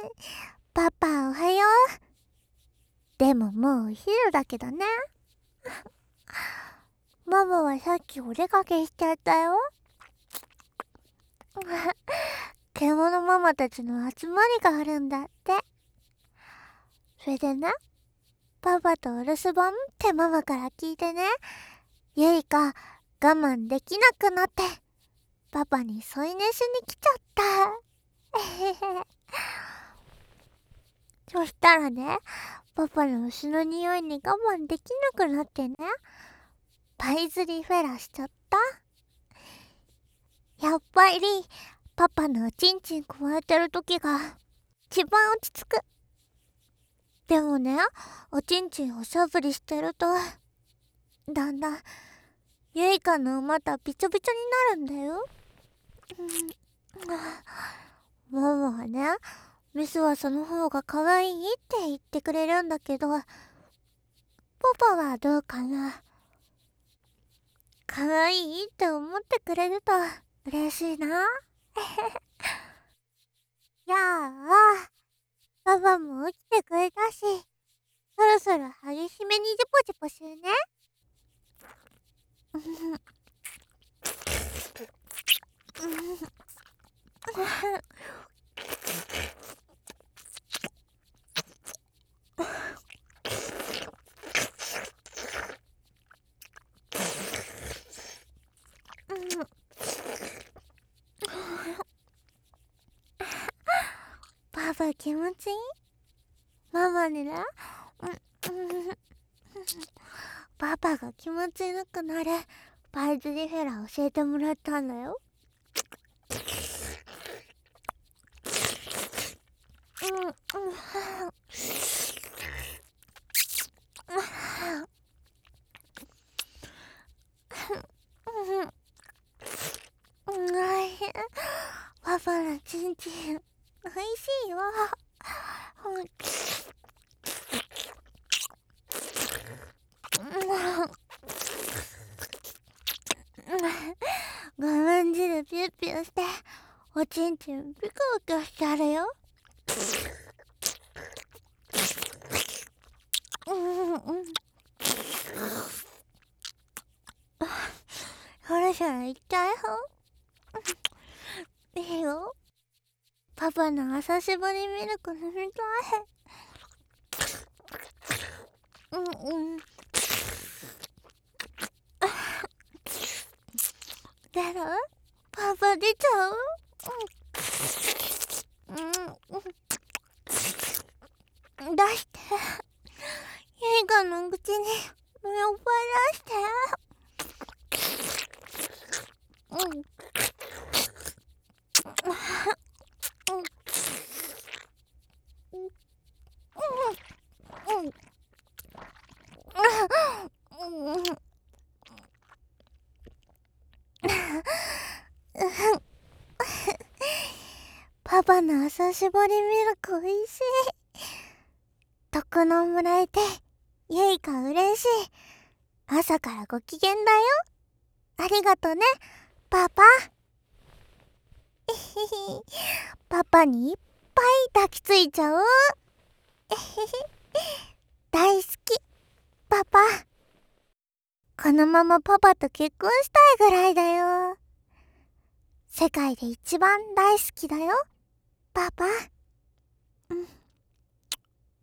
パパおはよう。でももうお昼だけどね。ママはさっきお出かけしちゃったよ。獣ママたちの集まりがあるんだって。それでね、パパとお留守番ってママから聞いてね、ゆいか我慢できなくなってパパに添い寝しに来ちゃった。そしたらね、パパの牛の匂いに我慢できなくなってね、パイズリフェラしちゃった。やっぱりパパのおちんちんくわえてる時が一番落ち着く。でもね、おちんちんおしゃぶりしてるとだんだんゆいかの馬びちょびちょになるんだよ。ママはね、メスはその方が可愛いって言ってくれるんだけど、パパはどうかな。可愛いって思ってくれると嬉しいな。やあ、パパも起きてくれたし、そろそろ激しめにジポジポするね。パパ気持ちいい？ママにね、パパが気持ちよくなるパイズリフェラ教えてもらったんだよ。パパのチンチンおいしいよ。我慢汁ピュッピュしておちんちんピクピクしてあるよ。そろそろ行っちゃうよ。いいよ。パパの朝搾りミルク飲みたい。出る？パパ出ちゃう？出して。ゆいかの口に目をばらして。パパの朝搾りミルクおいしい。特飲もらえてゆいか嬉しい。朝からご機嫌だよ。ありがとねパパ。パパにいっぱい抱きついちゃう。大好きパパ。このままパパと結婚したいぐらいだよ。世界で一番大好きだよパパ。